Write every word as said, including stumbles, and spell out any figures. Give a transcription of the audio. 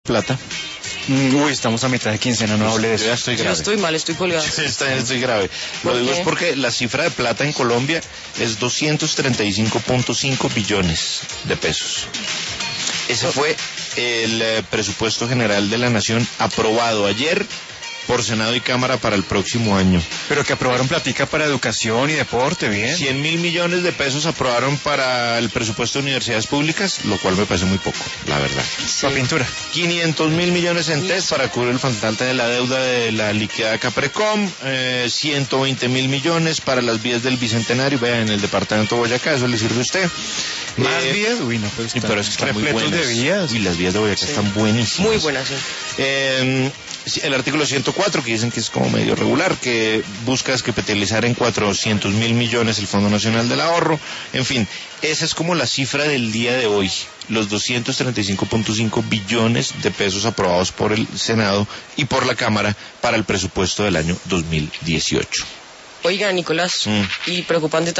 plata. Uy, estamos a mitad de quincena, no hable de eso. Yo ya estoy grave. Yo estoy mal, estoy colgado. Yo estoy, estoy grave. Lo digo es porque la cifra de plata en Colombia es doscientos treinta y cinco punto cinco billones de pesos. Ese fue el eh, presupuesto general de la Nación aprobado ayer por Senado y Cámara para el próximo año. Pero que aprobaron platica para educación y deporte, bien. cien mil millones de pesos aprobaron para el presupuesto de universidades públicas, lo cual me parece muy poco, la verdad. Sí. Para pintura. quinientos mil millones en test para cubrir el faltante de la deuda de la liquidada Caprecom, eh, ciento veinte mil millones para las vías del Bicentenario, vean, en el departamento de Boyacá, eso le sirve a usted. ¿Más Eh, vías? Uy, no, pues Sí, pero es que están muy repletos buenas. de vías. Y las vías de Boyacá Sí. están buenísimas. Muy buenas, sí. Eh, el artículo ciento cuatro, que dicen que es como medio regular, que busca descapitalizar en cuatrocientos mil millones el Fondo Nacional del Ahorro. En fin, esa es como la cifra del día de hoy. Los doscientos treinta y cinco punto cinco billones de pesos aprobados por el Senado y por la Cámara para el presupuesto del año dos mil dieciocho. Oiga, Nicolás, Mm. y preocupante